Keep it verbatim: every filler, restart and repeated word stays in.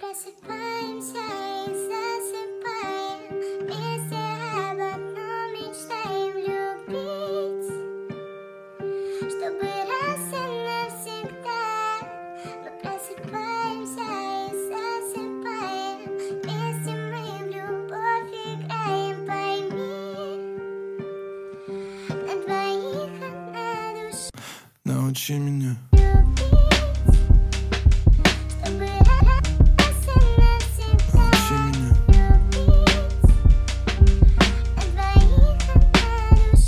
просыпаемся и засыпаем вместе, об одном мечтаем любить, чтобы раз и навсегда. Мы просыпаемся и засыпаем вместе, мы в любовь играем, пойми, на двоих одна душа. Научи меня